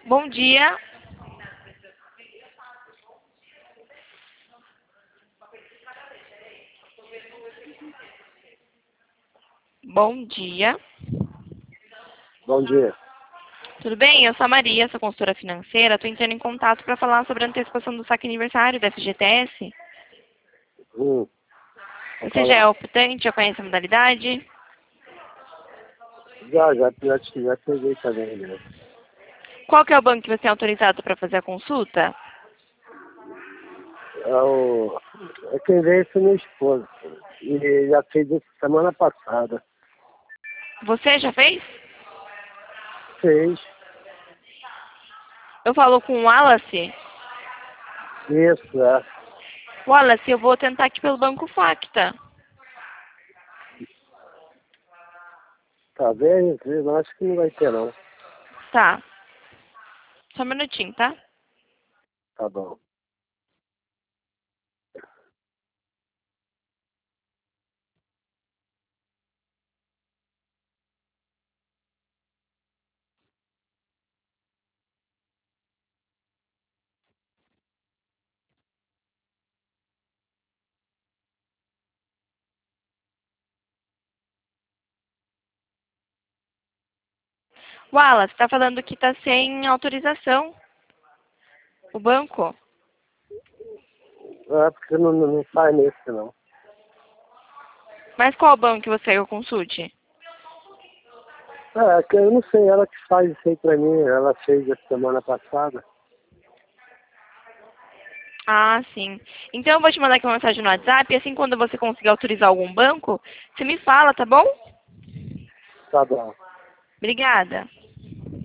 Bom dia. Bom dia. Bom dia. Tudo bem? Eu sou a Maria, sou consultora financeira. Estou entrando em contato para falar sobre a antecipação do saque aniversário da FGTS. Vou Você já falar. é optante? Já conhece a modalidade? Já peguei também, né? Qual que é o banco que você é autorizado para fazer a consulta? É quem veio foi minha esposa. E já fez isso semana passada. Você já fez? Fez. Eu falo com o Wallace. Isso, é. Wallace, eu vou tentar aqui pelo Banco Facta. Tá bem? Eu acho que não vai ter, não. Tá. Só um minutinho, tá? Tá bom. Wallace, tá falando que tá sem autorização. O banco? É porque não sai nesse, não. Mas qual banco que você quer que eu consulte? É que eu não sei, ela que faz isso aí pra mim. Ela fez a semana passada. Ah, sim. Então eu vou te mandar aqui uma mensagem no WhatsApp e assim quando você conseguir autorizar algum banco, você me fala, tá bom? Tá bom. Obrigada.